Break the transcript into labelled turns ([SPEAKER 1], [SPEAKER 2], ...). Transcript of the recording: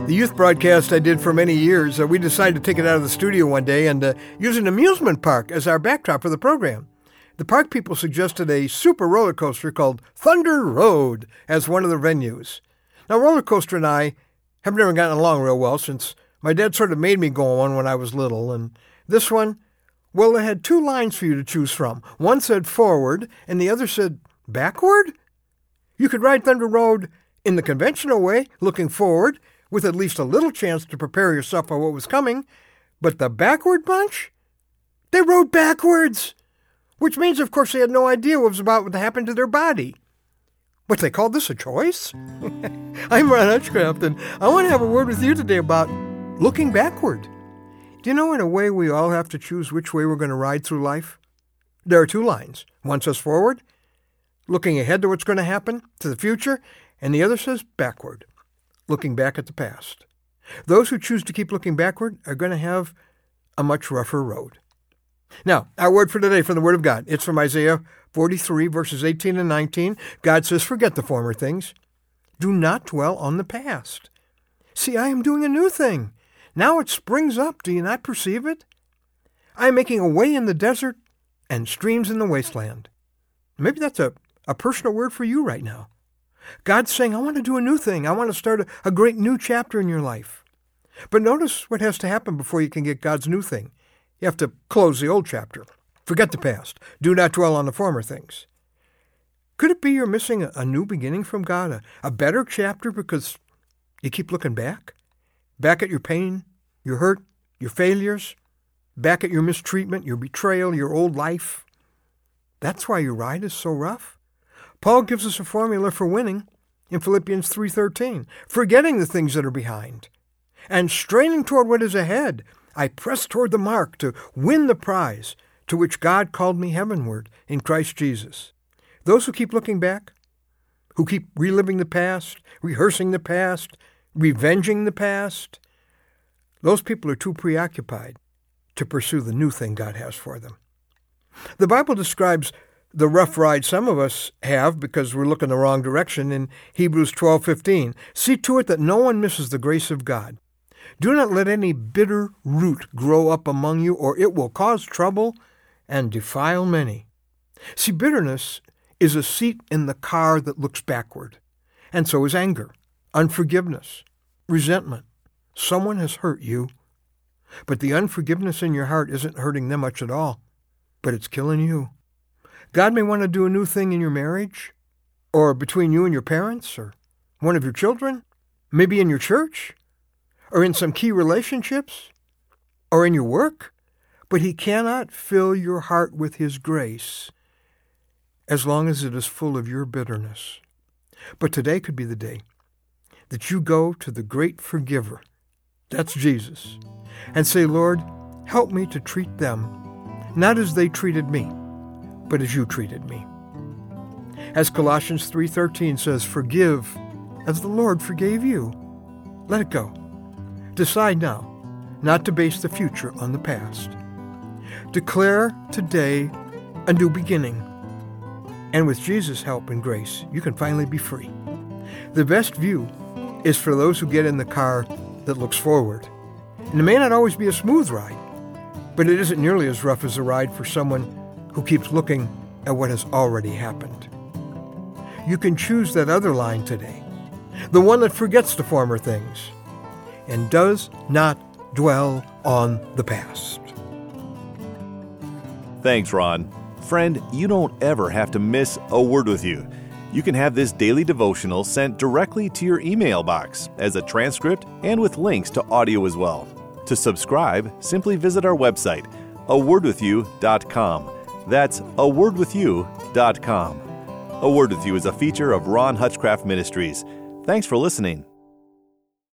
[SPEAKER 1] The youth broadcast I did for many years, we decided to take it out of the studio one day and use an amusement park as our backdrop for the program. The park people suggested a super roller coaster called Thunder Road as one of the venues. Now, roller coaster and I have never gotten along real well since my dad sort of made me go on one when I was little. And this one, well, it had two lines for you to choose from. One said forward and the other said backward. You could ride Thunder Road in the conventional way, looking forward, with at least a little chance to prepare yourself for what was coming. But the backward bunch? They rode backwards, which means, of course, they had no idea what was about to happen to their body. But they called this a choice? I'm Ron Hutchcraft, and I want to have a word with you today about looking backward. Do you know, in a way, we all have to choose which way we're going to ride through life? There are two lines. One says forward, looking ahead to what's going to happen, to the future, and the other says backward, looking back at the past. Those who choose to keep looking backward are going to have a much rougher road. Now, our word for today from the Word of God. It's from Isaiah 43, verses 18 and 19. God says, forget the former things. Do not dwell on the past. See, I am doing a new thing. Now it springs up. Do you not perceive it? I am making a way in the desert and streams in the wasteland. Maybe that's a personal word for you right now. God's saying, I want to do a new thing. I want to start a great new chapter in your life. But notice what has to happen before you can get God's new thing. You have to close the old chapter. Forget the past. Do not dwell on the former things. Could it be you're missing a new beginning from God, a better chapter because you keep looking back? Back at your pain, your hurt, your failures, back at your mistreatment, your betrayal, your old life. That's why your ride is so rough. Paul gives us a formula for winning in Philippians 3:13, forgetting the things that are behind and straining toward what is ahead. I press toward the mark to win the prize to which God called me heavenward in Christ Jesus. Those who keep looking back, who keep reliving the past, rehearsing the past, revenging the past, those people are too preoccupied to pursue the new thing God has for them. The Bible describes the rough ride some of us have because we're looking the wrong direction in Hebrews 12:15. See to it that no one misses the grace of God. Do not let any bitter root grow up among you, or it will cause trouble and defile many. See, bitterness is a seat in the car that looks backward, and so is anger, unforgiveness, resentment. Someone has hurt you, but the unforgiveness in your heart isn't hurting them much at all, but it's killing you. God may want to do a new thing in your marriage, or between you and your parents, or one of your children, maybe in your church, or in some key relationships, or in your work, but He cannot fill your heart with His grace as long as it is full of your bitterness. But today could be the day that you go to the great forgiver, that's Jesus, and say, Lord, help me to treat them, not as they treated me, but as you treated me. As Colossians 3:13 says, forgive as the Lord forgave you. Let it go. Decide now not to base the future on the past. Declare today a new beginning. And with Jesus' help and grace, you can finally be free. The best view is for those who get in the car that looks forward. And it may not always be a smooth ride, but it isn't nearly as rough as a ride for someone who keeps looking at what has already happened. You can choose that other line today, the one that forgets the former things and does not dwell on the past.
[SPEAKER 2] Thanks, Ron. Friend, you don't ever have to miss a word with you. You can have this daily devotional sent directly to your email box as a transcript and with links to audio as well. To subscribe, simply visit our website, awordwithyou.com. That's awordwithyou.com. A Word With You is a feature of Ron Hutchcraft Ministries. Thanks for listening.